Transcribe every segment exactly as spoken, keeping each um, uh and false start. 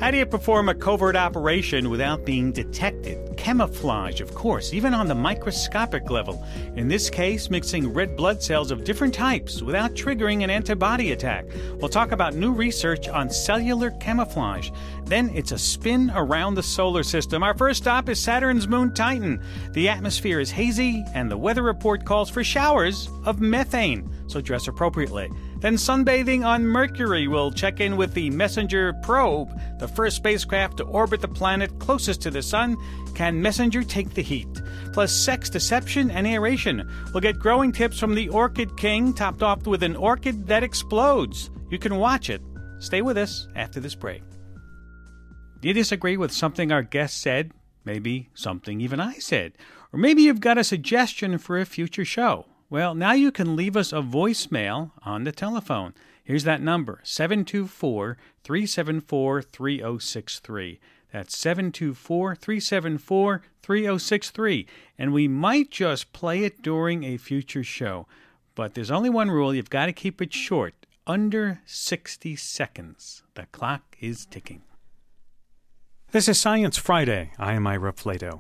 How do you perform a covert operation without being detected? Camouflage, of course, even on the microscopic level. In this case, mixing red blood cells of different types without triggering an antibody attack. We'll talk about new research on cellular camouflage. Then it's a spin around the solar system. Our first stop is Saturn's moon Titan. The atmosphere is hazy, and the weather report calls for showers of methane, so dress appropriately. Then sunbathing on Mercury. We'll check in with the Messenger probe, the first spacecraft to orbit the planet closest to the sun. Can Messenger take the heat? Plus sex, deception, and aeration. We'll get growing tips from the Orchid King, topped off with an orchid that explodes. You can watch it. Stay with us after this break. Do you disagree with something our guest said? Maybe something even I said. Or maybe you've got a suggestion for a future show. Well, now you can leave us a voicemail on the telephone. Here's that number, seven two four, three seven four, three zero six three. That's seven two four, three seven four, three zero six three. And we might just play it during a future show. But there's only one rule. You've got to keep it short, under sixty seconds. The clock is ticking. This is Science Friday. I am Ira Flato.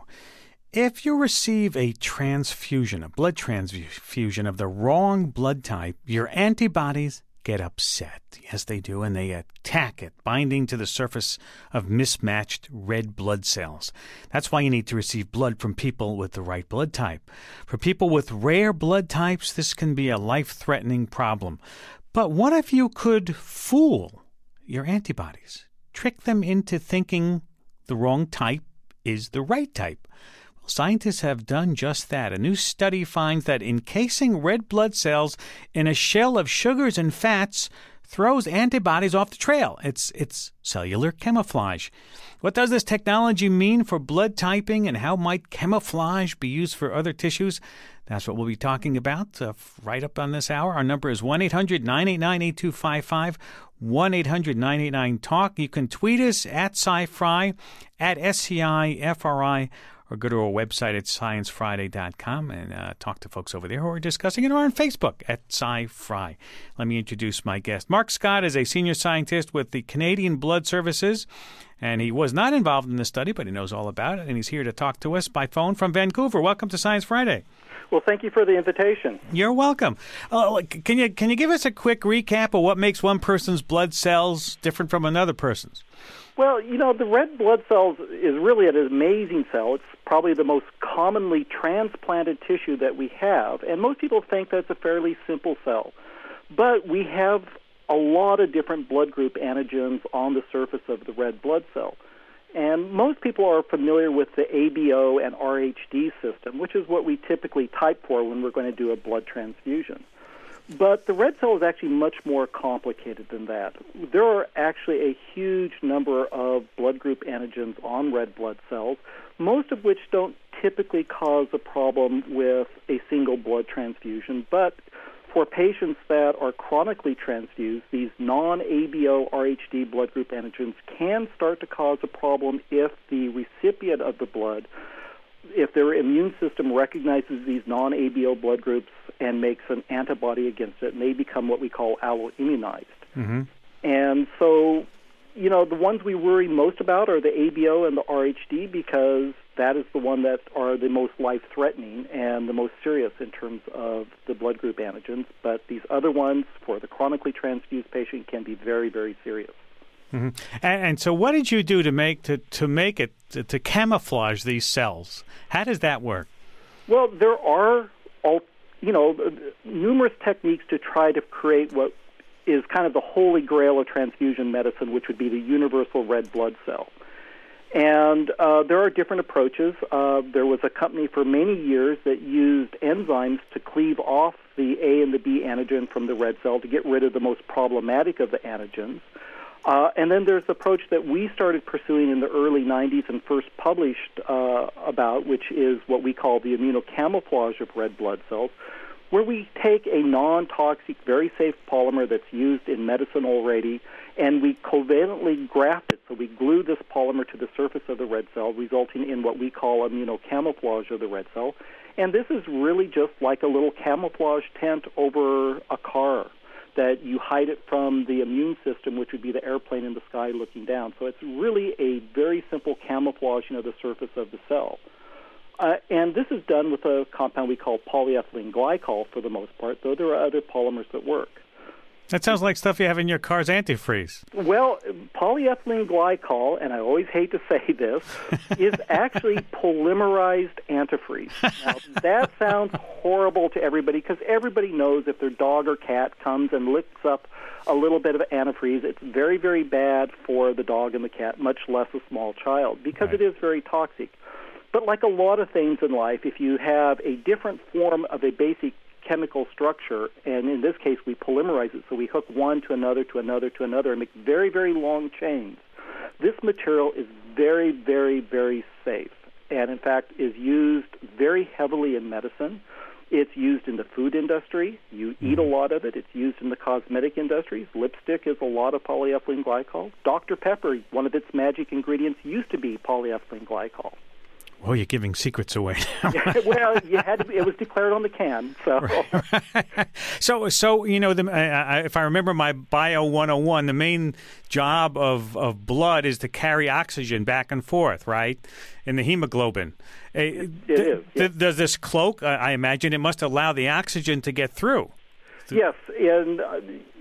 If you receive a transfusion, a blood transfusion of the wrong blood type, your antibodies get upset. Yes, they do, and they attack it, binding to the surface of mismatched red blood cells. That's why you need to receive blood from people with the right blood type. For people with rare blood types, this can be a life-threatening problem. But what if you could fool your antibodies, trick them into thinking the wrong type is the right type? Scientists have done just that. A new study finds that encasing red blood cells in a shell of sugars and fats throws antibodies off the trail. It's it's cellular camouflage. What does this technology mean for blood typing, and how might camouflage be used for other tissues? That's what we'll be talking about uh, right up on this hour. Our number is one eight hundred nine eight nine eight two five five, one eight hundred nine eight nine talk. You can tweet us at SciFri, at S C I F R I, or go to our website at science friday dot com and uh, talk to folks over there who are discussing it, or on Facebook at SciFri. Let me introduce my guest. Mark Scott is a senior scientist with the Canadian Blood Services, and he was not involved in the study, but he knows all about it, and he's here to talk to us by phone from Vancouver. Welcome to Science Friday. Well, thank you for the invitation. You're welcome. Uh, can you can you give us a quick recap of what makes one person's blood cells different from another person's? Well, you know, the red blood cells is really an amazing cell. It's probably the most commonly transplanted tissue that we have, and most people think that's a fairly simple cell. But we have a lot of different blood group antigens on the surface of the red blood cell. And most people are familiar with the A B O and R H D system, which is what we typically type for when we're going to do a blood transfusion. But the red cell is actually much more complicated than that. There are actually a huge number of blood group antigens on red blood cells, most of which don't typically cause a problem with a single blood transfusion. But for patients that are chronically transfused, these non-A B O R H D blood group antigens can start to cause a problem if the recipient of the blood, if their immune system recognizes these non-A B O blood groups and makes an antibody against it, and they become what we call alloimmunized. Mm-hmm. And so, you know, the ones we worry most about are the A B O and the R H D, because that is the one that are the most life-threatening and the most serious in terms of the blood group antigens. But these other ones, for the chronically transfused patient, can be very, very serious. Mm-hmm. And, and so what did you do to make to, to make it, to, to camouflage these cells? How does that work? Well, there are, all, you know, numerous techniques to try to create what is kind of the holy grail of transfusion medicine, which would be the universal red blood cell. And uh, there are different approaches. Uh, there was a company for many years that used enzymes to cleave off the A and the B antigen from the red cell to get rid of the most problematic of the antigens. Uh, and then there's the approach that we started pursuing in the early nineties and first published uh, about, which is what we call the immunocamouflage of red blood cells, where we take a non-toxic, very safe polymer that's used in medicine already, and we covalently graft it. So we glue this polymer to the surface of the red cell, resulting in what we call immunocamouflage of the red cell. And this is really just like a little camouflage tent over a car. that you hide it from the immune system, which would be the airplane in the sky looking down. So it's really a very simple camouflaging of the surface of the cell. Uh, and this is done with a compound we call polyethylene glycol for the most part, though there are other polymers that work. That sounds like stuff you have in your car's antifreeze. Well, polyethylene glycol, and I always hate to say this, is actually polymerized antifreeze. Now, that sounds horrible to everybody because everybody knows if their dog or cat comes and licks up a little bit of antifreeze, it's very, very bad for the dog and the cat, much less a small child, because right. it is very toxic. But like a lot of things in life, if you have a different form of a basic chemical structure, and in this case we polymerize it, so we hook one to another to another to another and make very, very long chains. This material is very, very, very safe, and in fact is used very heavily in medicine. It's used in the food industry. You eat a lot of it. It's used in the cosmetic industries. Lipstick is a lot of polyethylene glycol. Doctor Pepper, one of its magic ingredients, used to be polyethylene glycol. Oh, you're giving secrets away now. Well, you had to be, it was declared on the can. So, right, right. so, so you know, the, uh, if I remember my Bio one oh one, the main job of, of blood is to carry oxygen back and forth, right, in the hemoglobin. It, it th- is. Yes. Th- does this cloak, uh, I imagine, it must allow the oxygen to get through? Yes, and uh,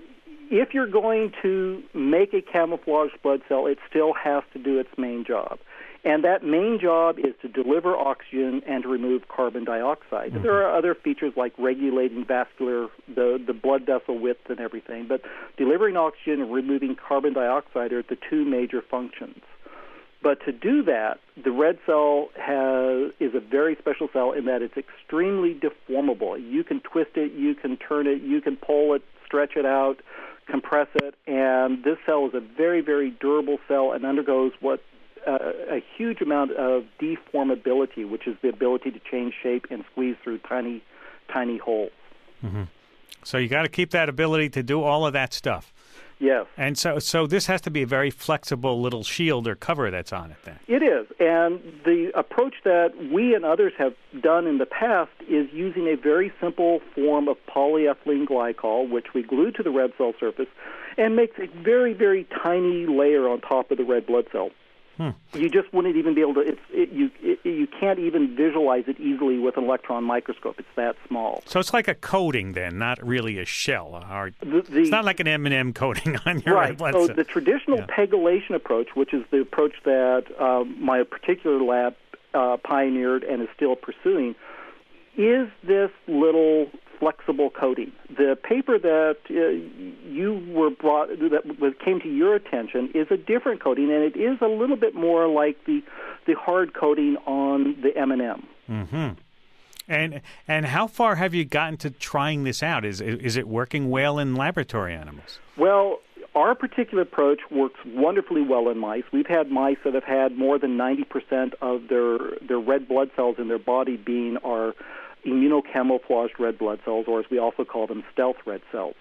if you're going to make a camouflaged blood cell, it still has to do its main job. And that main job is to deliver oxygen and to remove carbon dioxide. Mm-hmm. There are other features like regulating vascular, the, the blood vessel width and everything, but delivering oxygen and removing carbon dioxide are the two major functions. But to do that, the red cell has, is a very special cell in that it's extremely deformable. You can twist it, you can turn it, you can pull it, stretch it out, compress it, and this cell is a very, very durable cell and undergoes what Uh, a huge amount of deformability, which is the ability to change shape and squeeze through tiny, tiny holes. Mm-hmm. So you got to keep that ability to do all of that stuff. Yes. And so, so this has to be a very flexible little shield or cover that's on it then. It is. And the approach that we and others have done in the past is using a very simple form of polyethylene glycol, which we glue to the red cell surface, and makes a very, very tiny layer on top of the red blood cell. Hmm. You just wouldn't even be able to. It's, it, you it, you can't even visualize it easily with an electron microscope. It's that small. So it's like a coating, then, not really a shell. Or, the, the, it's not like an M and M coating on your right. red blood So cell. the traditional yeah. pegylation approach, which is the approach that um, my particular lab uh, pioneered and is still pursuing, is this little flexible coating. The paper that uh, you were brought that came to your attention is a different coating, and it is a little bit more like the the hard coating on the M and M. Mm-hmm. And and how far have you gotten to trying this out? Is is it working well in laboratory animals? Well, our particular approach works wonderfully well in mice. We've had mice that have had more than ninety percent of their their red blood cells in their body being our immunocamouflaged red blood cells, or as we also call them, stealth red cells.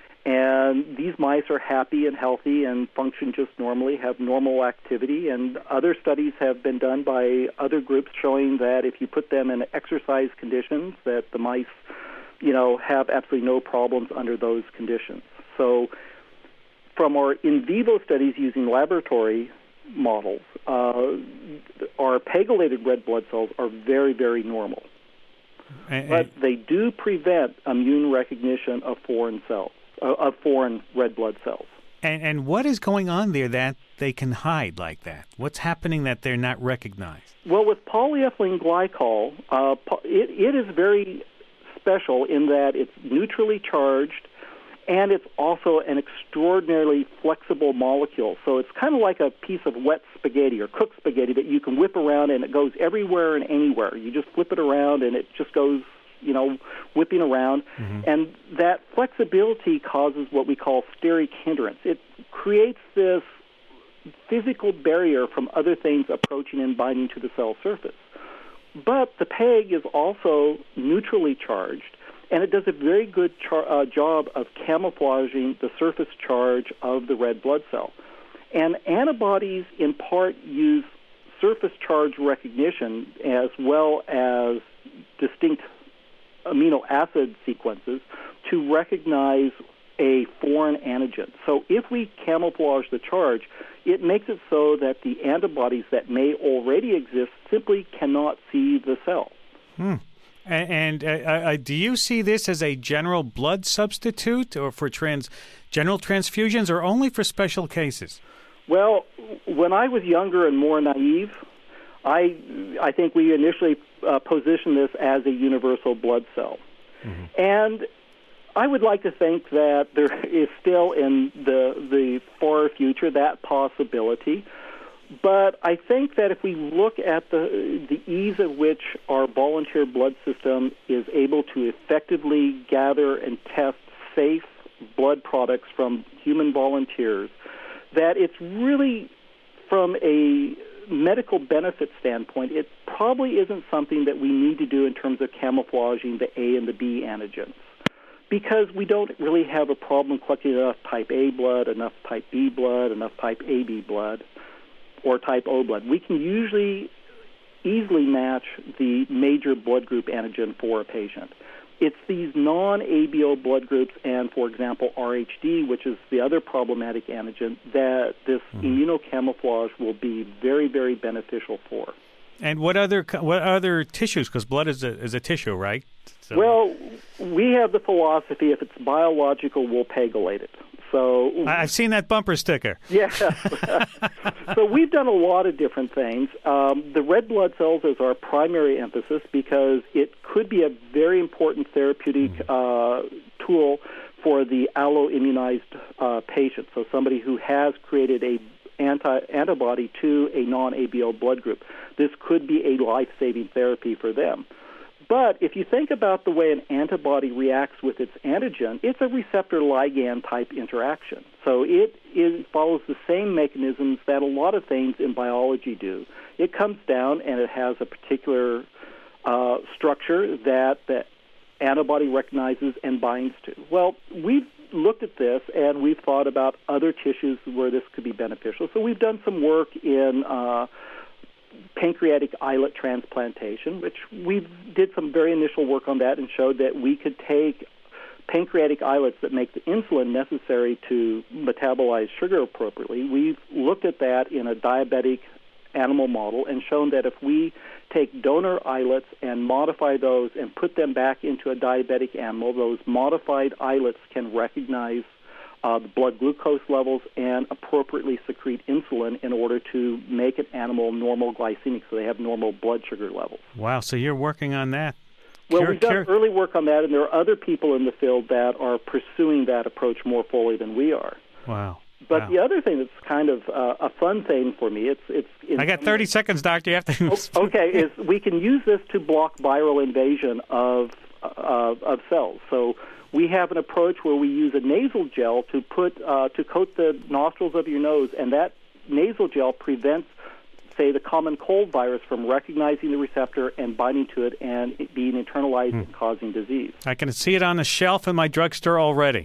And these mice are happy and healthy and function just normally, have normal activity. And other studies have been done by other groups showing that if you put them in exercise conditions, that the mice, you know, have absolutely no problems under those conditions. So from our in vivo studies using laboratory models, uh, our pegylated red blood cells are very, very normal. And, but they do prevent immune recognition of foreign cells, uh, of foreign red blood cells. And, and what is going on there that they can hide like that? What's happening that they're not recognized? Well, with polyethylene glycol, uh, it, it is very special in that it's neutrally charged, and it's also an extraordinarily flexible molecule. So it's kind of like a piece of wet spaghetti or cooked spaghetti that you can whip around, and it goes everywhere and anywhere. You just flip it around, and it just goes, you know, whipping around. Mm-hmm. And that flexibility causes what we call steric hindrance. It creates this physical barrier from other things approaching and binding to the cell surface. But the PEG is also neutrally charged, and it does a very good char- uh, job of camouflaging the surface charge of the red blood cell. And antibodies, in part, use surface charge recognition as well as distinct amino acid sequences to recognize a foreign antigen. So if we camouflage the charge, it makes it so that the antibodies that may already exist simply cannot see the cell. Hmm. And, and uh, uh, do you see this as a general blood substitute or for trans general transfusions or only for special cases? Well, when I was younger and more naive, I I think we initially uh, positioned this as a universal blood cell. Mm-hmm. And I would like to think that there is still in the the far future that possibility. But I think that if we look at the the ease at which our volunteer blood system is able to effectively gather and test safe blood products from human volunteers, that it's really, from a medical benefit standpoint, it probably isn't something that we need to do in terms of camouflaging the A and the B antigens, because we don't really have a problem collecting enough type A blood, enough type B blood, enough type A B blood, or type O blood. We can usually easily match the major blood group antigen for a patient. It's these non-A B O blood groups and, for example, R H D, which is the other problematic antigen, that this mm-hmm. immunocamouflage will be very, very beneficial for. And what other what other tissues? Because blood is a, is a tissue, right? So. Well, we have the philosophy, if it's biological, we'll pegylate it. So I've seen that bumper sticker. Yeah. So we've done a lot of different things. Um, the red blood cells is our primary emphasis because it could be a very important therapeutic uh, tool for the alloimmunized uh, patient. So somebody who has created a anti antibody to a non-A B O blood group. This could be a life-saving therapy for them. But if you think about the way an antibody reacts with its antigen, it's a receptor-ligand type interaction. So it is, follows the same mechanisms that a lot of things in biology do. It comes down and it has a particular uh, structure that the antibody recognizes and binds to. Well, we've looked at this and we've thought about other tissues where this could be beneficial. So we've done some work in uh, pancreatic islet transplantation, which we did some very initial work on that and showed that we could take pancreatic islets that make the insulin necessary to metabolize sugar appropriately. We've looked at that in a diabetic animal model and shown that if we take donor islets and modify those and put them back into a diabetic animal, those modified islets can recognize Uh, the blood glucose levels and appropriately secrete insulin in order to make an animal normal glycemic, so they have normal blood sugar levels. Wow, so you're working on that. Well, cure, we've done cure. early work on that, and there are other people in the field that are pursuing that approach more fully than we are. Wow. But wow. the other thing that's kind of uh, a fun thing for me, it's... it's I got thirty seconds, Doctor. You have to... oh, okay, is we can use this to block viral invasion of uh, of cells. So we have an approach where we use a nasal gel to put uh, to coat the nostrils of your nose, and that nasal gel prevents, say, the common cold virus from recognizing the receptor and binding to it and it being internalized hmm. and causing disease. I can see it on the shelf in my drugstore already.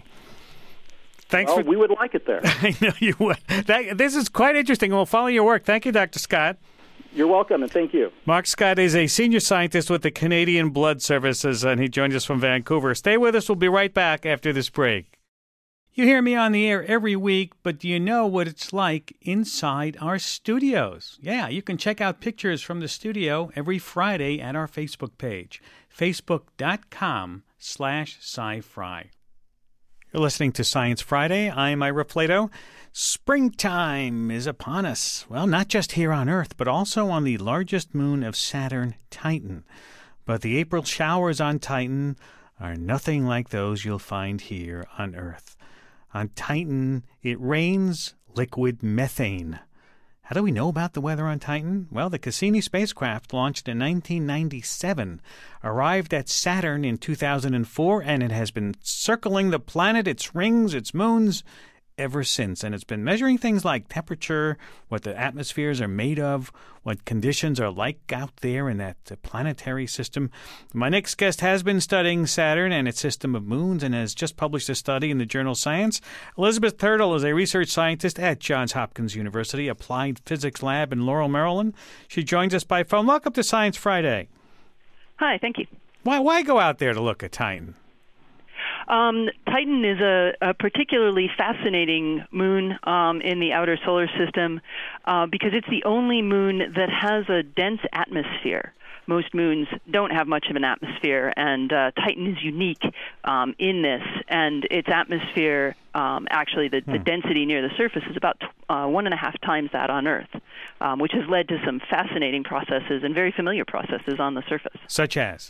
Thanks well, for... we would like it there. I know you would. That, this is quite interesting. We'll follow your work. Thank you, Doctor Scott. You're welcome, and thank you. Mark Scott is a senior scientist with the Canadian Blood Services, and he joined us from Vancouver. Stay with us. We'll be right back after this break. You hear me on the air every week, but do you know what it's like inside our studios? Yeah, you can check out pictures from the studio every Friday at our Facebook page, facebook.com slash sci-fi. You're listening to Science Friday. I'm Ira Plato. Springtime is upon us. Well, not just here on Earth, but also on the largest moon of Saturn, Titan. But the April showers on Titan are nothing like those you'll find here on Earth. On Titan, it rains liquid methane. How do we know about the weather on Titan? Well, the Cassini spacecraft, launched in nineteen ninety-seven, arrived at Saturn in two thousand four, and it has been circling the planet, its rings, its moons, ever since. And it's been measuring things like temperature, what the atmospheres are made of, what conditions are like out there in that planetary system. My next guest has been studying Saturn and its system of moons and has just published a study in the journal Science. Elizabeth Turtle is a research scientist at Johns Hopkins University Applied Physics Lab in Laurel, Maryland. She joins us by phone. Welcome to Science Friday. Hi, thank you. Why, why go out there to look at Titan? Um, Titan is a, a particularly fascinating moon um, in the outer solar system uh, because it's the only moon that has a dense atmosphere. Most moons don't have much of an atmosphere, and uh, Titan is unique um, in this. And its atmosphere, um, actually, the, hmm. the density near the surface is about uh, one and a half times that on Earth, um, which has led to some fascinating processes and very familiar processes on the surface. Such as?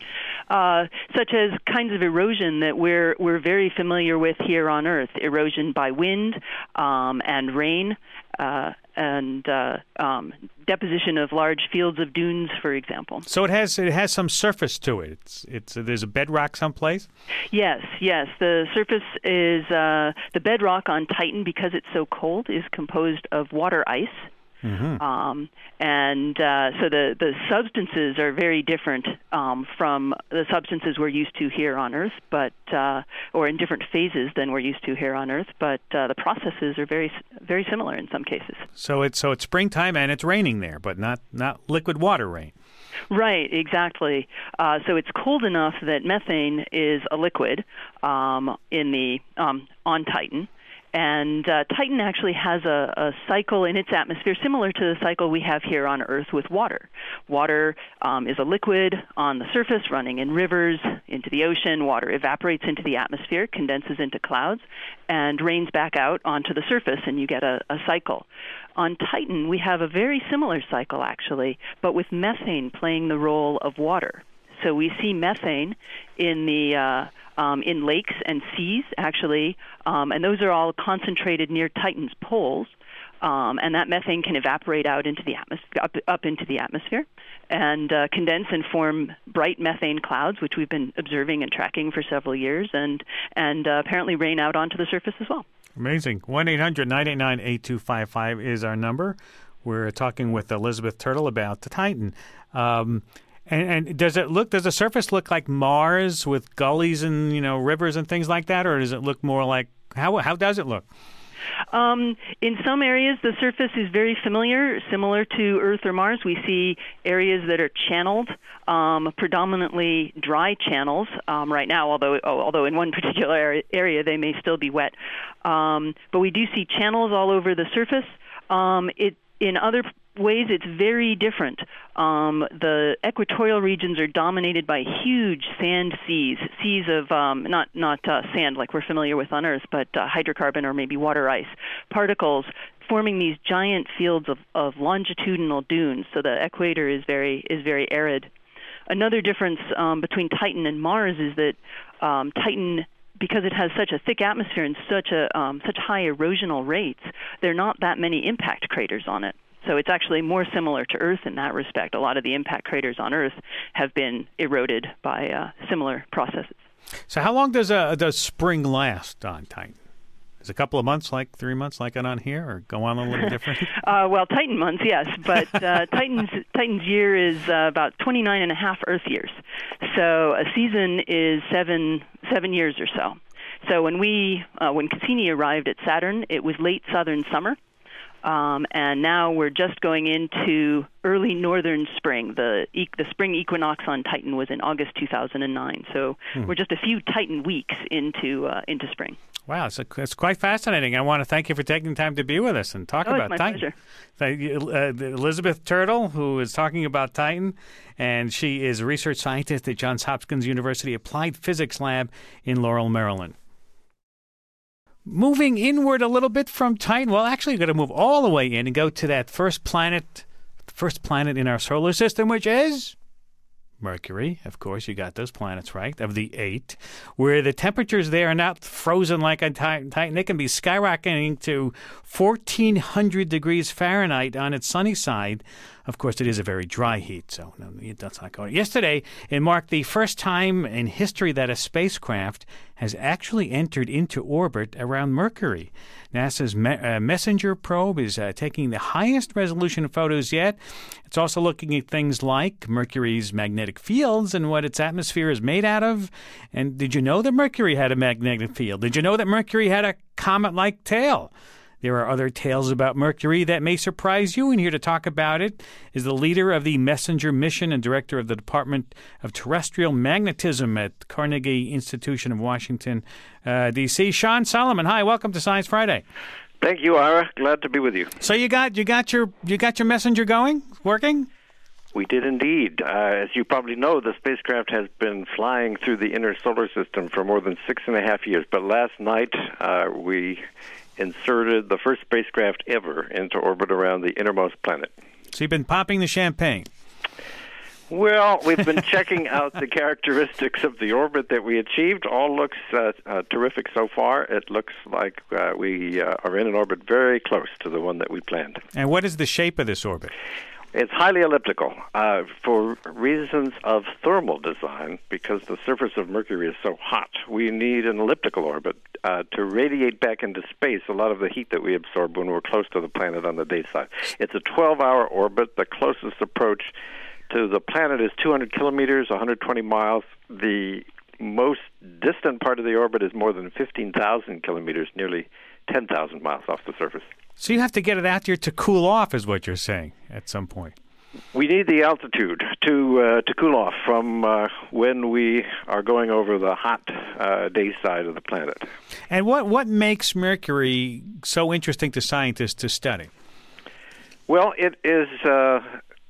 Uh, such as kinds of erosion that we're we're very familiar with here on Earth, erosion by wind um, and rain, uh, and uh, um, deposition of large fields of dunes, for example. So it has it has some surface to it. It's it's there's a bedrock someplace. Yes, yes. The surface is uh, the bedrock on Titan, because it's so cold, is composed of water ice. Mm-hmm. Um, and uh, so the, the substances are very different um, from the substances we're used to here on Earth, but uh, or in different phases than we're used to here on Earth. But uh, the processes are very very similar in some cases. So it's so it's springtime and it's raining there, but not not liquid water rain. Right, exactly. Uh, so it's cold enough that methane is a liquid um, in the um, on Titan. And uh, Titan actually has a, a cycle in its atmosphere similar to the cycle we have here on Earth with water. Water um, is a liquid on the surface running in rivers into the ocean. Water evaporates into the atmosphere, condenses into clouds, and rains back out onto the surface, and you get a, a cycle. On Titan, we have a very similar cycle, actually, but with methane playing the role of water. So we see methane in the uh, um, in lakes and seas, actually, um, and those are all concentrated near Titan's poles. Um, and that methane can evaporate out into the atmosphere, up, up into the atmosphere, and uh, condense and form bright methane clouds, which we've been observing and tracking for several years, and and uh, apparently rain out onto the surface as well. Amazing. one eight hundred nine eight nine eight two five five is our number. We're talking with Elizabeth Turtle about the Titan. Um, And, and does it look? Does the surface look like Mars with gullies and you know rivers and things like that, or does it look more like how? How does it look? Um, in some areas, the surface is very familiar, similar to Earth or Mars. We see areas that are channeled, um, predominantly dry channels um, right now. Although, although in one particular area they may still be wet, um, but we do see channels all over the surface. Um, it in other ways, it's very different. Um, the equatorial regions are dominated by huge sand seas, seas of um, not not uh, sand like we're familiar with on Earth, but uh, hydrocarbon or maybe water ice particles forming these giant fields of, of longitudinal dunes. So the equator is very is very arid. Another difference um, between Titan and Mars is that um, Titan, because it has such a thick atmosphere and such a um, such high erosional rates, there are not that many impact craters on it. So it's actually more similar to Earth in that respect. A lot of the impact craters on Earth have been eroded by uh, similar processes. So how long does uh, does spring last on Titan? Is it a couple of months, like three months, like it on here, or go on a little different? uh, well, Titan months, yes, but uh, Titan's Titan's year is uh, about twenty-nine and a half Earth years. So a season is seven seven years or so. So when we uh, when Cassini arrived at Saturn, it was late southern summer. Um, and now we're just going into early northern spring. The e- the spring equinox on Titan was in August two thousand nine. So hmm. we're just a few Titan weeks into uh, into spring. Wow, it's, a, it's quite fascinating. I want to thank you for taking the time to be with us and talk oh, about it's my Titan. Pleasure. Thank you, uh, Elizabeth Turtle, who is talking about Titan, and she is a research scientist at Johns Hopkins University Applied Physics Lab in Laurel, Maryland. Moving inward a little bit from Titan, well, actually, we're going to move all the way in and go to that first planet, first planet in our solar system, which is Mercury. Of course, you got those planets right, of the eight, where the temperatures there are not frozen like on Titan. They can be skyrocketing to fourteen hundred degrees Fahrenheit on its sunny side. Of course, it is a very dry heat, so no, that's not going. Yesterday, it marked the first time in history that a spacecraft has actually entered into orbit around Mercury. NASA's me- uh, MESSENGER probe is uh, taking the highest resolution photos yet. It's also looking at things like Mercury's magnetic fields and what its atmosphere is made out of. And did you know that Mercury had a magnetic field? Did you know that Mercury had a comet-like tail? There are other tales about Mercury that may surprise you, and here to talk about it is the leader of the Messenger mission and director of the Department of Terrestrial Magnetism at Carnegie Institution of Washington, uh, D C Sean Solomon. Hi, welcome to Science Friday. Thank you, Ira. Glad to be with you. So you got you got your you got your Messenger going, working? We did indeed. Uh, as you probably know, the spacecraft has been flying through the inner solar system for more than six and a half years. But last night, uh, we inserted the first spacecraft ever into orbit around the innermost planet. So you've been popping the champagne. Well, we've been checking out the characteristics of the orbit that we achieved. All looks uh, uh, terrific so far. It looks like uh, we uh, are in an orbit very close to the one that we planned. And what is the shape of this orbit? It's highly elliptical uh, for reasons of thermal design. Because the surface of Mercury is so hot, we need an elliptical orbit uh, to radiate back into space a lot of the heat that we absorb when we're close to the planet on the day side. It's a twelve-hour orbit. The closest approach to the planet is two hundred kilometers, one hundred twenty miles. The most distant part of the orbit is more than fifteen thousand kilometers, nearly ten thousand miles off the surface. So you have to get it out here to cool off, is what you're saying, at some point. We need the altitude to uh, to cool off from uh, when we are going over the hot uh, day side of the planet. And what, what makes Mercury so interesting to scientists to study? Well, it is uh,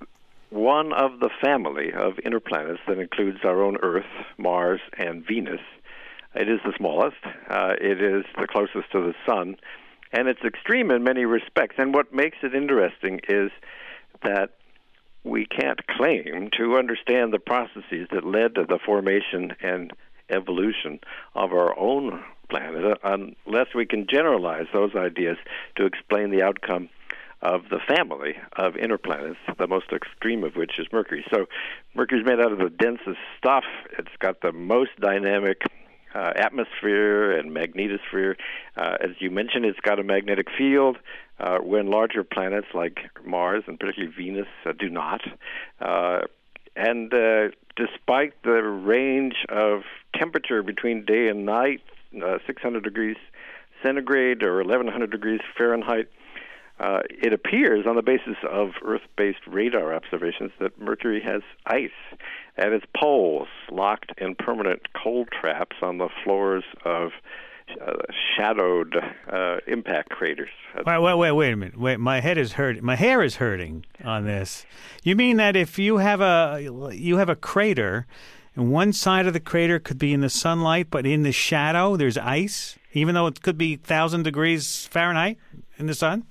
one of the family of inner planets that includes our own Earth, Mars, and Venus. It is the smallest. Uh, it is the closest to the Sun. And it's extreme in many respects. And what makes it interesting is that we can't claim to understand the processes that led to the formation and evolution of our own planet unless we can generalize those ideas to explain the outcome of the family of inner planets, the most extreme of which is Mercury. So Mercury's made out of the densest stuff. It's got the most dynamic Uh, atmosphere and magnetosphere. Uh, as you mentioned, it's got a magnetic field uh, when larger planets like Mars and particularly Venus uh, do not. Uh, and uh, despite the range of temperature between day and night, uh, six hundred degrees centigrade or eleven hundred degrees Fahrenheit, Uh, it appears on the basis of Earth-based radar observations that Mercury has ice at its poles, locked in permanent cold traps on the floors of uh, shadowed uh, impact craters. Wait, wait, wait, wait a minute. Wait, my head is hurting. My hair is hurting on this. You mean that if you have a you have a crater, and one side of the crater could be in the sunlight, but in the shadow there's ice, even though it could be one thousand degrees Fahrenheit in the sun?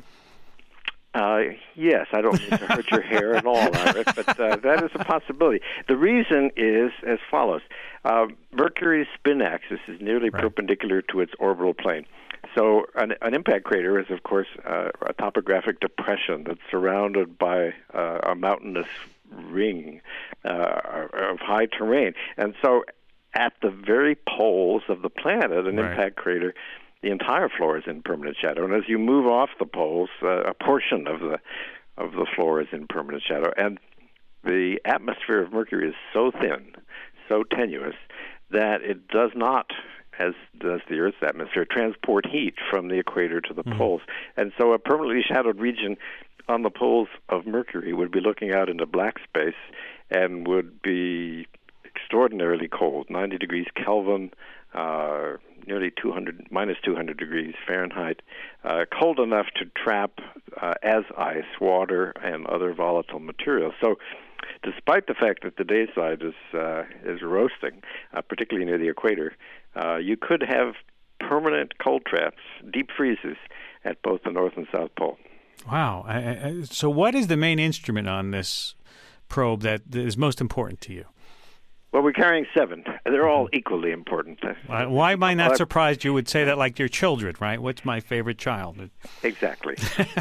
Uh, yes, I don't mean to hurt your hair at all, Iris, but uh, that is a possibility. The reason is as follows. Uh, Mercury's spin axis is nearly right. perpendicular to its orbital plane. So an, an impact crater is, of course, uh, a topographic depression that's surrounded by uh, a mountainous ring uh, of high terrain. And so at the very poles of the planet, an right. impact crater, the entire floor is in permanent shadow, and as you move off the poles, uh, a portion of the of the floor is in permanent shadow. And the atmosphere of Mercury is so thin, so tenuous, that it does not, as does the Earth's atmosphere, transport heat from the equator to the mm-hmm. poles. And so a permanently shadowed region on the poles of Mercury would be looking out into black space and would be extraordinarily cold, ninety degrees Kelvin, uh, nearly two hundred, minus two hundred degrees Fahrenheit, uh, cold enough to trap uh, as ice, water, and other volatile materials. So despite the fact that the day side is, uh, is roasting, uh, particularly near the equator, uh, you could have permanent cold traps, deep freezes, at both the North and South Pole. Wow. I, I, so what is the main instrument on this probe that is most important to you? Well, we're carrying seven. They're all equally important. Why, why am I not surprised you would say that like your children, right? What's my favorite child? Exactly.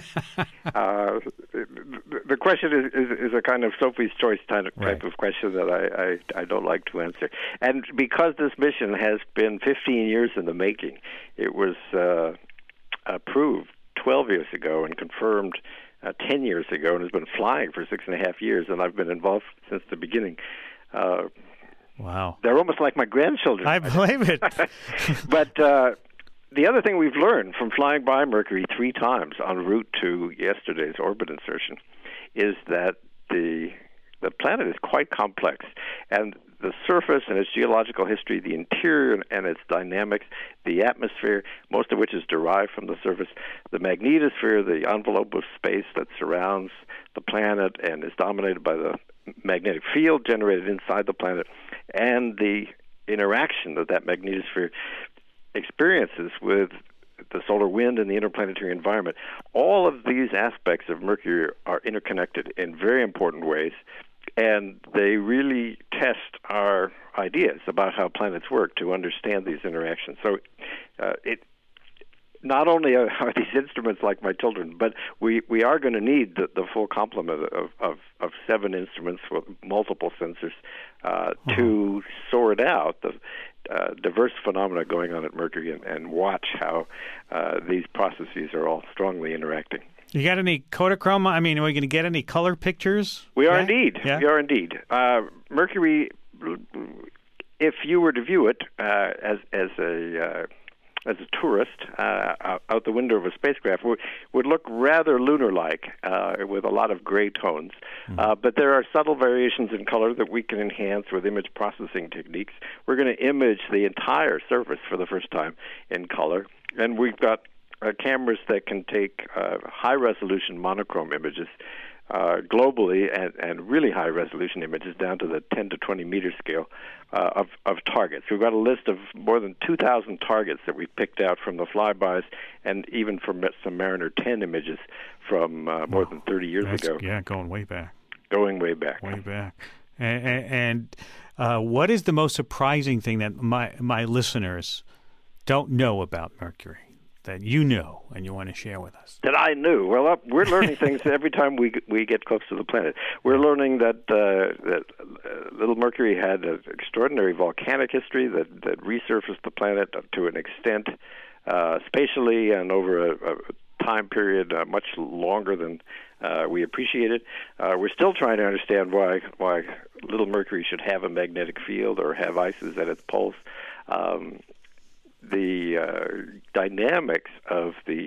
uh, the question is, is, is a kind of Sophie's Choice type of, right. of question that I, I, I don't like to answer. And because this mission has been fifteen years in the making, it was uh, approved twelve years ago and confirmed uh, ten years ago and has been flying for six and a half years, and I've been involved since the beginning. Uh, Wow. They're almost like my grandchildren. I believe it. But uh, the other thing we've learned from flying by Mercury three times en route to yesterday's orbit insertion is that the the planet is quite complex, and the surface and its geological history, the interior and its dynamics, the atmosphere, most of which is derived from the surface, the magnetosphere, the envelope of space that surrounds the planet and is dominated by the magnetic field generated inside the planet, and the interaction that that magnetosphere experiences with the solar wind and the interplanetary environment. All of these aspects of Mercury are interconnected in very important ways, and they really test our ideas about how planets work to understand these interactions. So uh, it not only are, are these instruments like my children, but we, we are going to need the, the full complement of, of, of seven instruments with multiple sensors uh, mm-hmm. to sort out the uh, diverse phenomena going on at Mercury and, and watch how uh, these processes are all strongly interacting. You got any Kodachrome? I mean, are we going to get any color pictures? We are yeah? indeed. Yeah? We are indeed. Uh, Mercury, if you were to view it uh, as as a uh, as a tourist uh, out, out the window of a spacecraft, would, would look rather lunar-like uh, with a lot of gray tones. Mm-hmm. Uh, but there are subtle variations in color that we can enhance with image processing techniques. We're going to image the entire surface for the first time in color, and we've got Uh, cameras that can take uh, high-resolution monochrome images uh, globally and, and really high-resolution images down to the ten to twenty meter scale uh, of, of targets. We've got a list of more than two thousand targets that we've picked out from the flybys and even from some Mariner ten images from uh, more wow. than thirty years That's, ago. Yeah, going way back. Going way back. Way back. And, and uh, what is the most surprising thing that my, my listeners don't know about Mercury, that you know and you want to share with us? That I knew. Well, uh, we're learning things every time we we get close to the planet. We're learning that uh, that uh, little Mercury had an extraordinary volcanic history that, that resurfaced the planet to an extent uh, spatially and over a, a time period uh, much longer than uh, we appreciated. Uh, we're still trying to understand why why little Mercury should have a magnetic field or have ices at its poles. Um, The uh, dynamics of the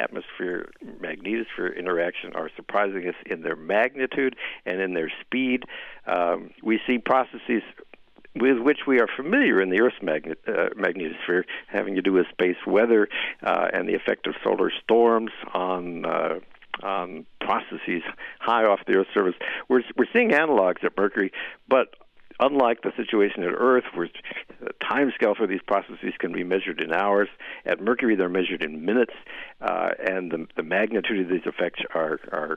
atmosphere-magnetosphere interaction are surprising us in their magnitude and in their speed. Um, we see processes with which we are familiar in the Earth's magnet, uh, magnetosphere, having to do with space weather uh, and the effect of solar storms on uh, on processes high off the Earth's surface. We're, we're seeing analogs at Mercury, but unlike the situation at Earth, where the time scale for these processes can be measured in hours, at Mercury they're measured in minutes, uh, and the, the magnitude of these effects are, are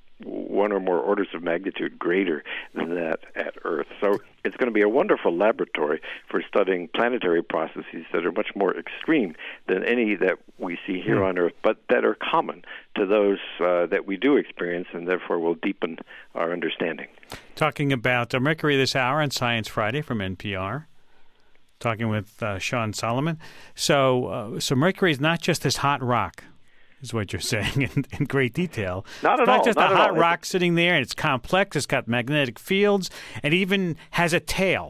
one or more orders of magnitude greater than that at Earth. So it's going to be a wonderful laboratory for studying planetary processes that are much more extreme than any that we see here mm. on Earth, but that are common to those uh, that we do experience, and therefore will deepen our understanding. Talking about uh, Mercury this hour on Science Friday from N P R. Talking with uh, Sean Solomon. So, uh, so Mercury is not just this hot rock, is what you're saying in, in great detail. Not at it's all. Not just not a hot all. rock sitting there, and it's complex. It's got magnetic fields, and even has a tail,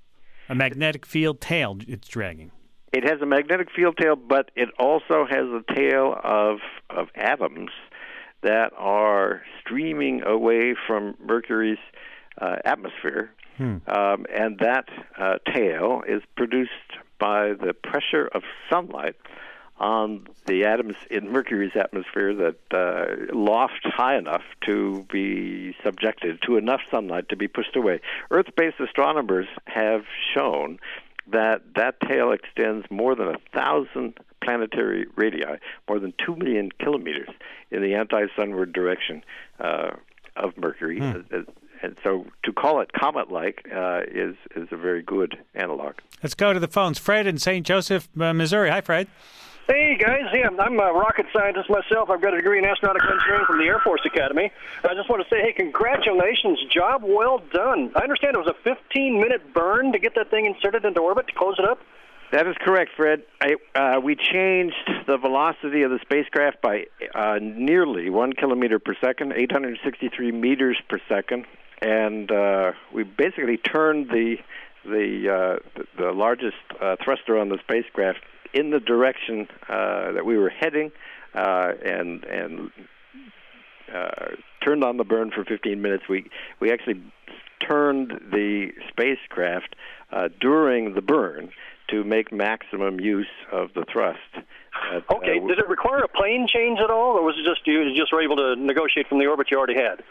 a magnetic field tail it's dragging. It has a magnetic field tail, but it also has a tail of of atoms that are streaming away from Mercury's uh, atmosphere. Hmm. Um, and that uh, tail is produced by the pressure of sunlight on the atoms in Mercury's atmosphere that uh, loft high enough to be subjected to enough sunlight to be pushed away. Earth-based astronomers have shown that that tail extends more than a thousand planetary radii, more than two million kilometers in the anti-sunward direction uh, of Mercury. Hmm. And so to call it comet-like uh, is is a very good analog. Let's go to the phones. Fred in Saint Joseph, uh, Missouri. Hi, Fred. Hey, guys. Yeah, I'm a rocket scientist myself. I've got a degree in aeronautical engineering from the Air Force Academy. I just want to say, hey, congratulations. Job well done. I understand it was a fifteen-minute burn to get that thing inserted into orbit to close it up. That is correct, Fred. I, uh, we changed the velocity of the spacecraft by uh, nearly one kilometer per second, eight hundred sixty-three meters per second. And uh, we basically turned the the uh, the largest uh, thruster on the spacecraft in the direction uh, that we were heading, uh, and and uh, turned on the burn for fifteen minutes. We we actually turned the spacecraft uh, during the burn to make maximum use of the thrust. At, okay, uh, did it require a plane change at all, or was it just you just were able to negotiate from the orbit you already had?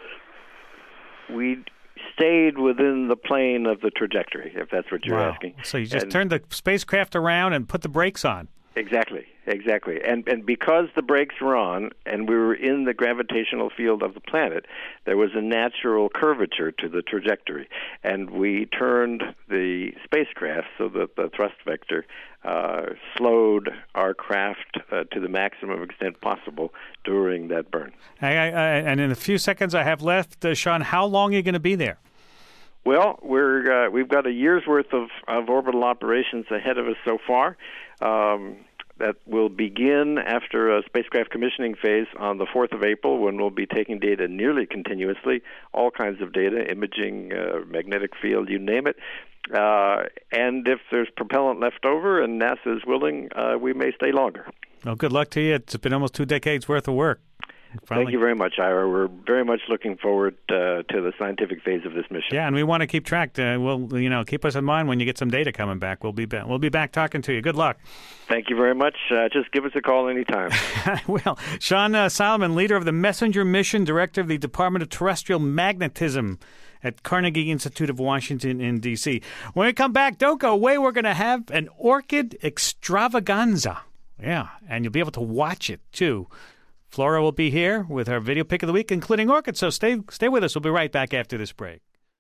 We stayed within the plane of the trajectory, if that's what you're wow. asking. So you just and turned the spacecraft around and put the brakes on. Exactly, exactly. And and because the brakes were on and we were in the gravitational field of the planet, there was a natural curvature to the trajectory. And we turned the spacecraft so that the thrust vector uh, slowed our craft uh, to the maximum extent possible during that burn. I, I, I, and in the few seconds I have left, uh, Sean, how long are you going to be there? Well, we're uh, we've got a year's worth of, of orbital operations ahead of us so far. Um, that will begin after a spacecraft commissioning phase on the fourth of April, when we'll be taking data nearly continuously, all kinds of data, imaging, uh, magnetic field, you name it. Uh, and if there's propellant left over and NASA is willing, uh, we may stay longer. Well, good luck to you. It's been almost two decades worth of work. Finally. Thank you very much, Ira. We're very much looking forward uh, to the scientific phase of this mission. Yeah, and we want to keep track. Uh, we'll, you know, keep us in mind when you get some data coming back. We'll be back. We'll be back talking to you. Good luck. Thank you very much. Uh, just give us a call anytime. Well, Sean uh, Solomon, leader of the Messenger Mission, director of the Department of Terrestrial Magnetism at Carnegie Institute of Washington in D C When we come back, don't go away. We're going to have an orchid extravaganza. Yeah, and you'll be able to watch it too. Flora will be here with her video pick of the week, including orchids, so stay stay with us. We'll be right back after this break.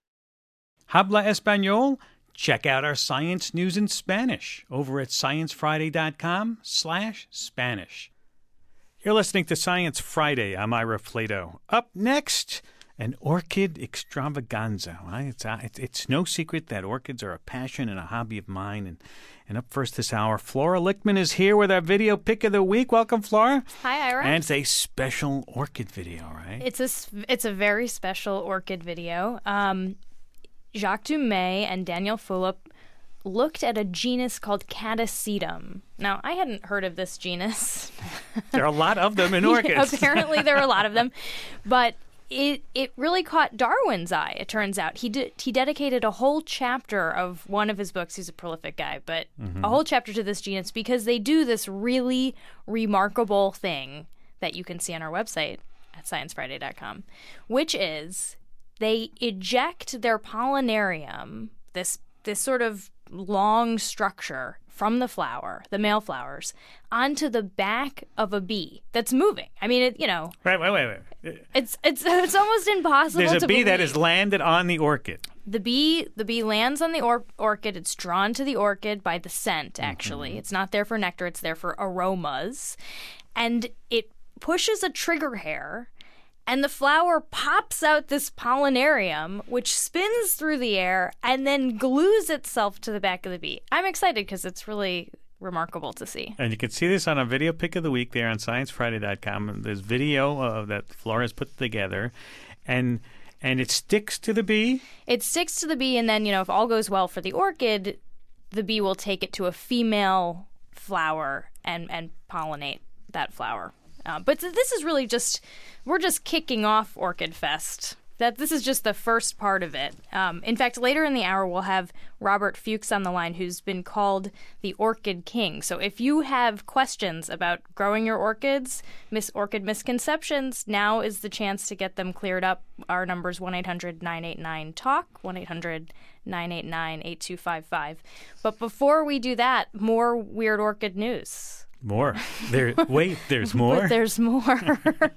Habla Español? Check out our science news in Spanish over at sciencefriday.com slash Spanish. You're listening to Science Friday. I'm Ira Flato. Up next, an orchid extravaganza. Right? It's, uh, it's, it's no secret that orchids are a passion and a hobby of mine, and And up first this hour, Flora Lichtman is here with our video pick of the week. Welcome, Flora. Hi, Ira. And it's a special orchid video, right? It's a, it's a very special orchid video. Um, Jacques Dumais and Daniel Fulop looked at a genus called Catasetum. Now, I hadn't heard of this genus. There are a lot of them in orchids. Apparently, there are a lot of them. But It it really caught Darwin's eye, it turns out. He de- he dedicated a whole chapter of one of his books. He's a prolific guy, but mm-hmm. a whole chapter to this genus because they do this really remarkable thing that you can see on our website at science friday dot com, which is they eject their pollinarium, this this sort of long structure from the flower, the male flowers, onto the back of a bee that's moving. I mean, it, you know. Right, wait, wait, wait. It's it's it's almost impossible to There's a bee believe. that has landed on the orchid. The bee the bee lands on the or- orchid. It's drawn to the orchid by the scent, actually. Mm-hmm. It's not there for nectar. It's there for aromas. And it pushes a trigger hair, and the flower pops out this pollinarium, which spins through the air and then glues itself to the back of the bee. I'm excited because it's really remarkable to see. And you can see this on a video pick of the week there on science friday dot com. There's video uh, that Flora's put together, and and it sticks to the bee? It sticks to the bee, and then, you know, if all goes well for the orchid, the bee will take it to a female flower and, and pollinate that flower. Uh, but th- this is really just, we're just kicking off Orchid Fest. That this is just the first part of it. Um, in fact, later in the hour, we'll have Robert Fuchs on the line, who's been called the Orchid King. So if you have questions about growing your orchids, mis- orchid misconceptions, now is the chance to get them cleared up. Our number is one eight hundred nine eight nine talk, one eight hundred nine eight nine eight two five five. But before we do that, more weird orchid news. More. There. Wait, there's more? But there's more.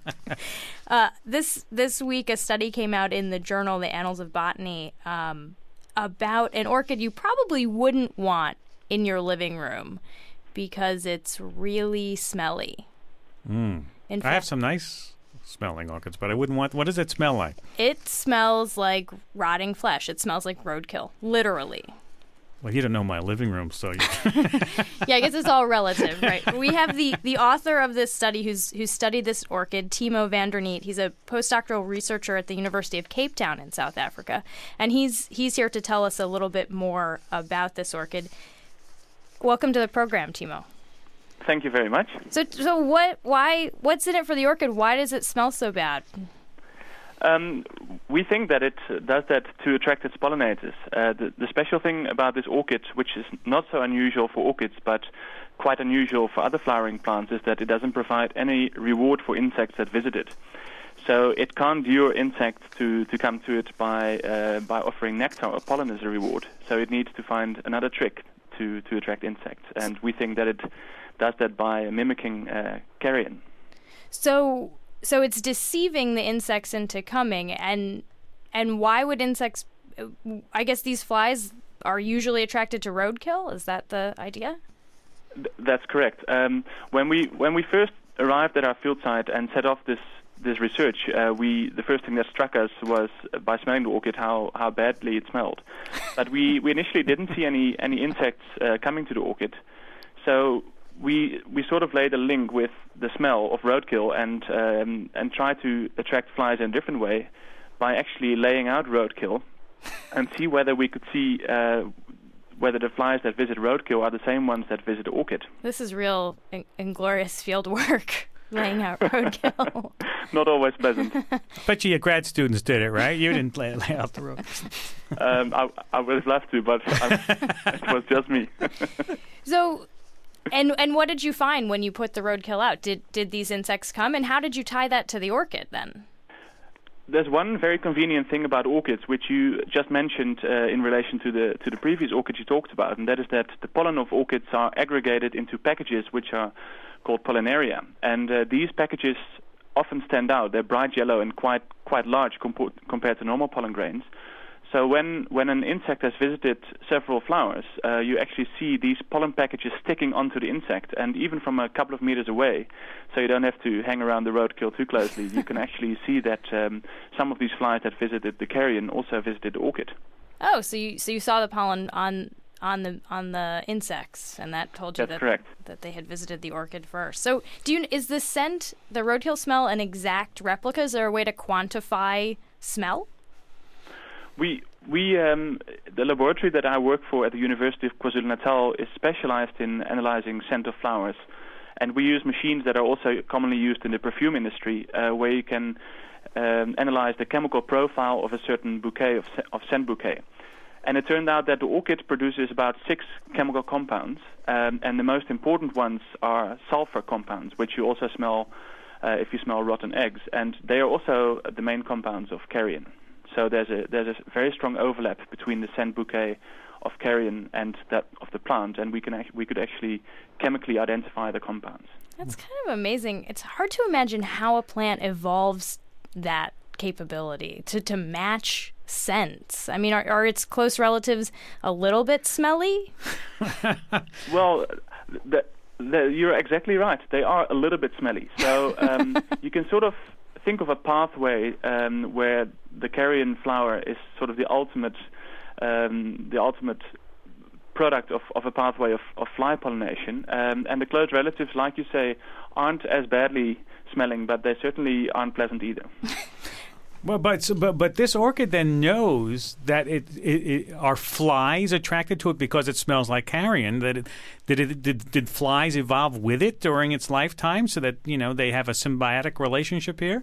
uh, this this week, a study came out in the journal, the Annals of Botany, um, about an orchid you probably wouldn't want in your living room because it's really smelly. Mm. In fact, I have some nice smelling orchids, but I wouldn't want... What does it smell like? It smells like rotting flesh. It smells like roadkill, literally. Well, you don't know my living room, so you... Yeah, I guess it's all relative, right? We have the, the author of this study who's who studied this orchid, Timo van der Niet. He's a postdoctoral researcher at the University of Cape Town in South Africa, and he's he's here to tell us a little bit more about this orchid. Welcome to the program, Timo. thank you very much. So, so what? Why? What's in it for the orchid? Why does it smell so bad? Um, we think that it does that to attract its pollinators. Uh, the, the special thing about this orchid, which is not so unusual for orchids, but quite unusual for other flowering plants, is that it doesn't provide any reward for insects that visit it. So it can't lure insects to, to come to it by uh, by offering nectar or pollen as a reward. So it needs to find another trick to, to attract insects. And we think that it does that by mimicking uh, carrion. So... So it's deceiving the insects into coming, and and why would insects? I guess these flies are usually attracted to roadkill. Is that the idea? Th- that's correct. Um, when we when we first arrived at our field site and set off this this research, uh, we the first thing that struck us was uh, by smelling the orchid how, how badly it smelled. But we, we initially didn't see any any insects uh, coming to the orchid, so. We we sort of laid a link with the smell of roadkill and um, and try to attract flies in a different way by actually laying out roadkill and see whether we could see uh, whether the flies that visit roadkill are the same ones that visit the orchid. This is real in- inglorious field work, laying out roadkill. Not always pleasant. Bet you your grad students did it, right? You didn't lay, lay out the road. um, I, I would have loved to, but I, it was just me. So... And and what did you find when you put the roadkill out? Did did these insects come, and how did you tie that to the orchid then? There's one very convenient thing about orchids, which you just mentioned uh, in relation to the to the previous orchid you talked about, and that is that the pollen of orchids are aggregated into packages which are called pollinaria, and uh, these packages often stand out. They're bright yellow and quite quite large compo- compared to normal pollen grains. So when, when an insect has visited several flowers, uh, you actually see these pollen packages sticking onto the insect, and even from a couple of meters away, so you don't have to hang around the roadkill too closely, you can actually see that um, some of these flies that visited the carrion also visited the orchid. Oh, so you so you saw the pollen on on the on the insects, and that told you That's that correct. that they had visited the orchid first. So, do you is the scent, the roadkill smell, an exact replica? Is there a way to quantify smell? We, we, um, the laboratory that I work for at the University of KwaZulu-Natal is specialized in analyzing scent of flowers, and we use machines that are also commonly used in the perfume industry, uh, where you can um, analyze the chemical profile of a certain bouquet of, of scent bouquet. And it turned out that the orchid produces about six chemical compounds, um, and the most important ones are sulfur compounds, which you also smell uh, if you smell rotten eggs, and they are also the main compounds of carrion. So there's a there's a very strong overlap between the scent bouquet of carrion and that of the plant, and we can ac- we could actually chemically identify the compounds. That's kind of amazing. It's hard to imagine how a plant evolves that capability to, to match scents. I mean, are, are its close relatives a little bit smelly? Well, the, the, you're exactly right. They are a little bit smelly. So um, you can sort of think of a pathway um, where the carrion flower is sort of the ultimate, um, the ultimate product of, of a pathway of, of fly pollination. Um, and the close relatives, like you say, aren't as badly smelling, but they certainly aren't pleasant either. Well, but, so, but but this orchid then knows that it, it, it are flies attracted to it because it smells like carrion. That it, did it did did flies evolve with it during its lifetime so that you know they have a symbiotic relationship here?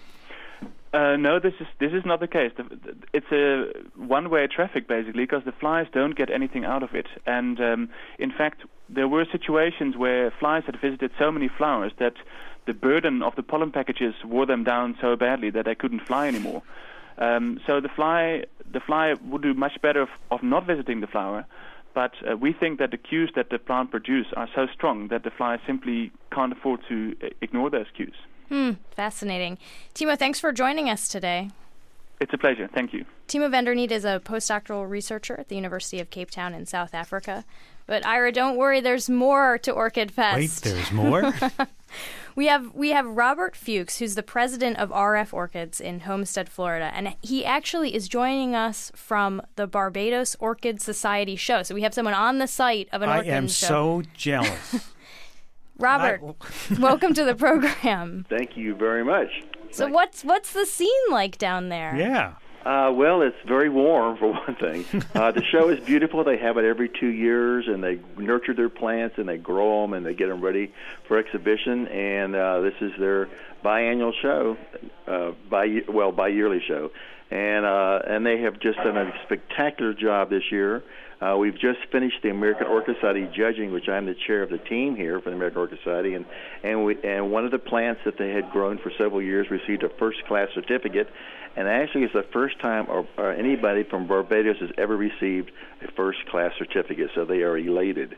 Uh, no, this is this is not the case. The, the, it's a one-way traffic basically because the flies don't get anything out of it. And um, in fact, there were situations where flies had visited so many flowers that the burden of the pollen packages wore them down so badly that they couldn't fly anymore. Um, so the fly, the fly would do much better of, of not visiting the flower, but uh, we think that the cues that the plant produces are so strong that the fly simply can't afford to uh, ignore those cues. Hmm, fascinating. Timo, thanks for joining us today. It's a pleasure. Thank you. Timo van der Niet is a postdoctoral researcher at the University of Cape Town in South Africa. But Ira, don't worry, there's more to Orchid Fest. Wait, there's more? We have we have Robert Fuchs, who's the president of R F Orchids in Homestead, Florida, and he actually is joining us from the Barbados Orchid Society show. So we have someone on the site of an I orchid show. am so jealous. Robert, I... welcome to the program. Thank you very much. So what's what's the scene like down there? Yeah. Uh, well, it's very warm, for one thing. Uh, the show is beautiful. They have it every two years, and they nurture their plants, and they grow them, and they get them ready for exhibition. And uh, this is their biannual show, uh, bi well, bi-yearly show. And, uh, and they have just done a spectacular job this year. Uh, we've just finished the American Orchid Society judging, which I'm the chair of the team here for the American Orchid Society, and and, we, and one of the plants that they had grown for several years received a first-class certificate, and actually it's the first time or, or anybody from Barbados has ever received a first-class certificate, so they are elated.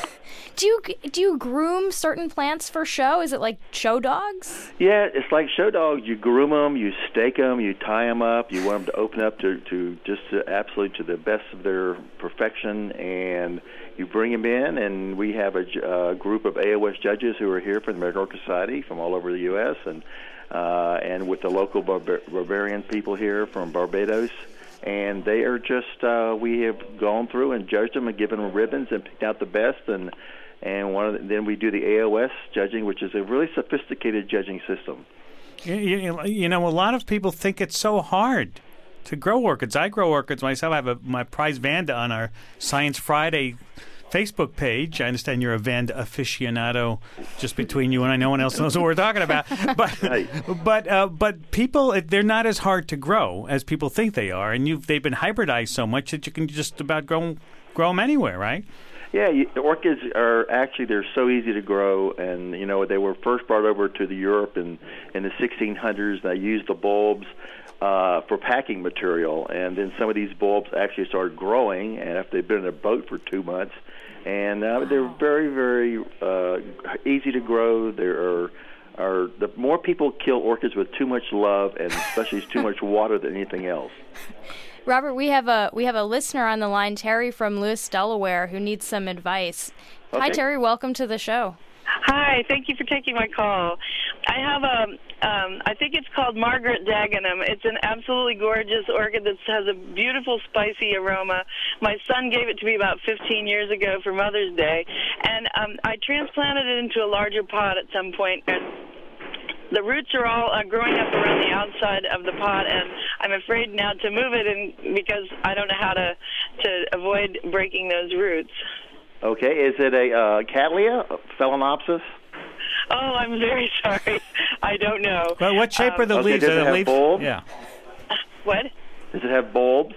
Do you do you groom certain plants for show? Is it like show dogs? Yeah, it's like show dogs. You groom them, you stake them, you tie them up. You want them to open up to, to just to absolutely to the best of their perfection, and you bring them in. And we have a uh, group of A O S judges who are here from the American Orchid Society from all over the U S and uh, and with the local Barbar Barbarian people here from Barbados. And they are just, uh, we have gone through and judged them and given them ribbons and picked out the best. And and one of the, then we do the A O S judging, which is a really sophisticated judging system. You, you, you know, a lot of people think it's so hard to grow orchids. I grow orchids myself. I have a, my prize Vanda on our Science Friday Facebook page. I understand you're a Vanda aficionado, just between you and I. No one else knows what we're talking about. But right. but uh, but people, they're not as hard to grow as people think they are, and you've they've been hybridized so much that you can just about grow grow them anywhere, right? Yeah, you, the orchids are actually, they're so easy to grow, and you know they were first brought over to the Europe in in the sixteen hundreds. They used the bulbs uh, for packing material, and then some of these bulbs actually started growing, and after they've been in a boat for two months, and uh, they're very, very uh, easy to grow. There are are the more people kill orchids with too much love, and especially too much water than anything else. Robert, we have a we have a listener on the line, Terry from Lewis, Delaware, who needs some advice. Okay. Hi, Terry. Welcome to the show. Hi. Thank you for taking my call. I have a, um, I think it's called Margaret Dagenham. It's an absolutely gorgeous orchid that has a beautiful spicy aroma. My son gave it to me about fifteen years ago for Mother's Day, and um, I transplanted it into a larger pot at some point, and the roots are all uh, growing up around the outside of the pot, and I'm afraid now to move it in because I don't know how to to avoid breaking those roots. Okay, is it a uh, Cattleya, Phalaenopsis? Oh, I'm very sorry. I don't know. Well, what shape um, are the okay, leaves? Does it have leaves? bulbs? Yeah. What? Does it have bulbs?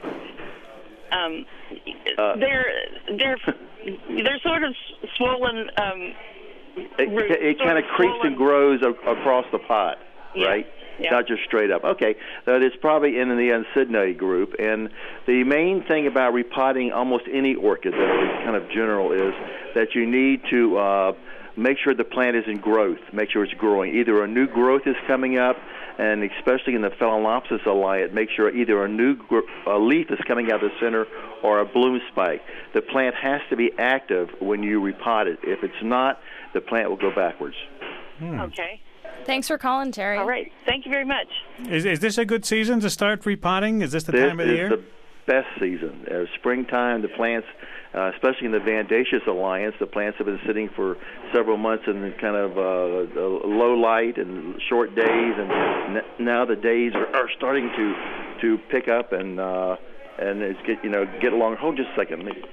Um, uh, they're they're they're sort of swollen. Um, It, it kind of creeps and grows a, across the pot, yeah. right? Yeah. Not just straight up. Okay, that is probably in the Uncidnae group. And the main thing about repotting almost any orchid, that is kind of general, is that you need to uh, make sure the plant is in growth, make sure it's growing. Either a new growth is coming up, and especially in the Phalaenopsis alliance, make sure either a new gr a leaf is coming out of the center or a bloom spike. The plant has to be active when you repot it. If it's not, the plant will go backwards. Hmm. Okay. Thanks for calling, Terry. All right. Thank you very much. Is, is this a good season to start repotting? Is this the this time of the year? This is the best season. Uh, springtime, the plants, uh, especially in the Vandaceous alliance, the plants have been sitting for several months in kind of uh, low light and short days, and n now the days are, are starting to to pick up, and uh, and it's get you know get along. Hold just a second, me.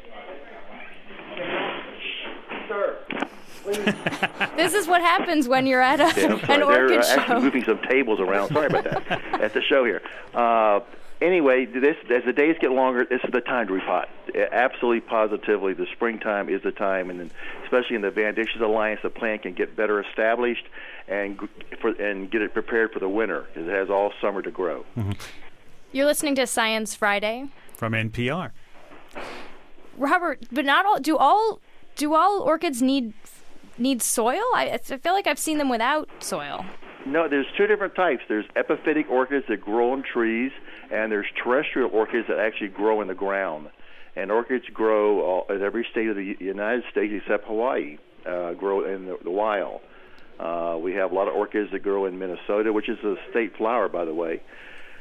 Sir. This is what happens when you're at a, yeah, an orchid They're show. They're actually moving some tables around. Sorry about that. At the show here. Uh, anyway, this as the days get longer, this is the time to repot. Absolutely, positively, the springtime is the time, and then especially in the Vandaceous alliance, the plant can get better established and for, and get it prepared for the winter because it has all summer to grow. Mm-hmm. You're listening to Science Friday from N P R. Robert, but not all. Do all do all orchids need need soil? I, I feel like I've seen them without soil. No, there's two different types. There's epiphytic orchids that grow on trees, and there's terrestrial orchids that actually grow in the ground. And orchids grow all, at every state of the United States except Hawaii, uh, grow in the, the wild. Uh, we have a lot of orchids that grow in Minnesota, which is a state flower, by the way.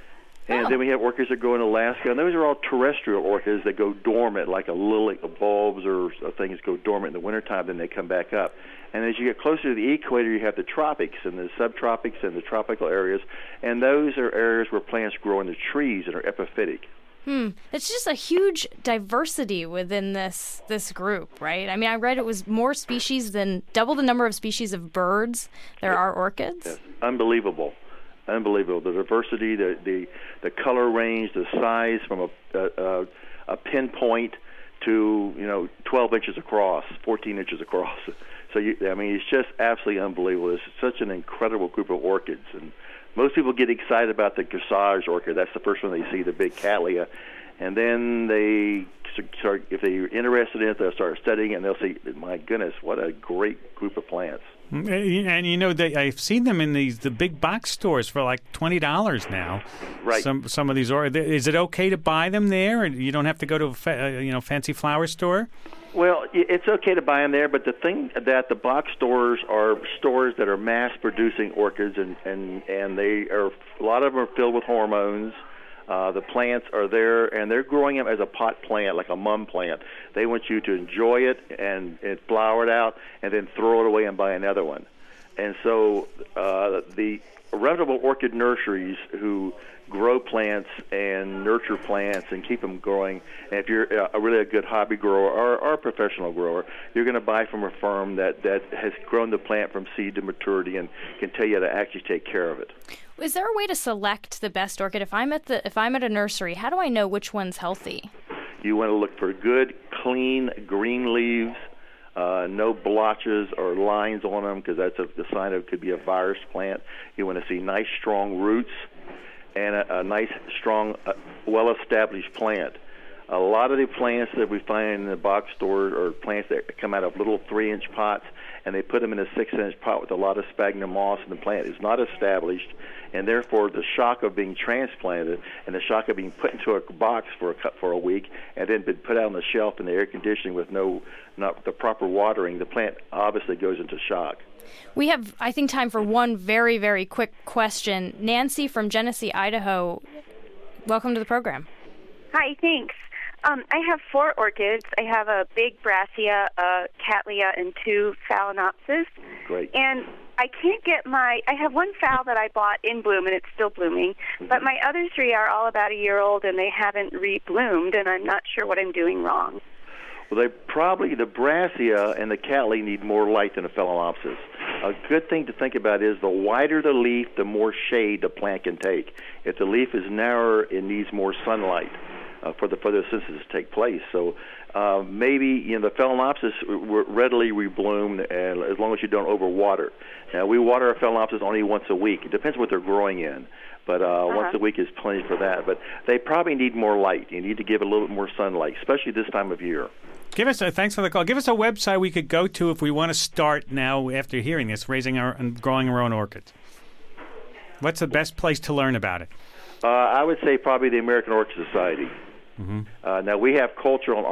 And Oh. then we have orchids that grow in Alaska, and those are all terrestrial orchids that go dormant, like a lily, bulbs or things go dormant in the wintertime, then they come back up. And as you get closer to the equator, you have the tropics and the subtropics and the tropical areas, and those are areas where plants grow in the trees and are epiphytic. Hmm. It's just a huge diversity within this this group, right? I mean, I read it was more species than double the number of species of birds there are orchids. Yes. Unbelievable. Unbelievable. The diversity, the, the the color range, the size from a a, a pinpoint to, you know, twelve inches across, fourteen inches across. So, you, I mean, it's just absolutely unbelievable. It's such an incredible group of orchids. And most people get excited about the corsage orchid. That's the first one they see, the big cattleya. And then they start, if they're interested in it, they'll start studying it, and they'll say, my goodness, what a great group of plants. And, you know, they, I've seen them in these the big box stores for like twenty dollars now. Right. Some some of these. Or is it okay to buy them there? And you don't have to go to a fa- you know, fancy flower store? Well, it's okay to buy them there, but the thing that the box stores are stores that are mass-producing orchids, and, and, and they are, a lot of them are filled with hormones. Uh, the plants are there, and they're growing them as a pot plant, like a mum plant. They want you to enjoy it and, and flower it out, and then throw it away and buy another one. And so uh, the reputable orchid nurseries who grow plants and nurture plants and keep them growing, and if you're a really a good hobby grower or, or a professional grower, you're going to buy from a firm that, that has grown the plant from seed to maturity and can tell you how to actually take care of it. Is there a way to select the best orchid? If I'm at the if I'm at a nursery, how do I know which one's healthy? You want to look for good, clean, green leaves, uh, no blotches or lines on them, because that's a, a sign of it could be a virus plant. You want to see nice, strong roots and a, a nice, strong, uh, well-established plant. A lot of the plants that we find in the box store are plants that come out of little three-inch pots, and they put them in a six-inch pot with a lot of sphagnum moss, and the plant is not established, and therefore the shock of being transplanted and the shock of being put into a box for a for a week and then been put out on the shelf in the air conditioning with no not the proper watering, the plant obviously goes into shock. We have, I think, time for one very, very quick question. Nancy from Genesee, Idaho, welcome to the program. Hi, thanks. Um, I have four orchids. I have a big Brassia, a Cattleya, and two Phalaenopsis. Great. And I can't get my, I have one phal that I bought in bloom, and it's still blooming, mm-hmm. but my other three are all about a year old, and they haven't re-bloomed, and I'm not sure what I'm doing wrong. Well, they probably, the Brassia and the Cattleya need more light than the Phalaenopsis. A good thing to think about is the wider the leaf, the more shade the plant can take. If the leaf is narrower, it needs more sunlight uh, for the photosynthesis to take place. So uh, maybe, you know, the Phalaenopsis readily rebloom, and as long as you don't overwater. Now, we water our Phalaenopsis only once a week. It depends what they're growing in. But uh, uh-huh. once a week is plenty for that. But they probably need more light. You need to give a little bit more sunlight, especially this time of year. Give us a, thanks for the call. Give us a website we could go to if we want to start now after hearing this, raising our and growing our own orchids. What's the best place to learn about it? Uh, I would say probably the American Orchid Society. Mm-hmm. Uh, now, we have cultural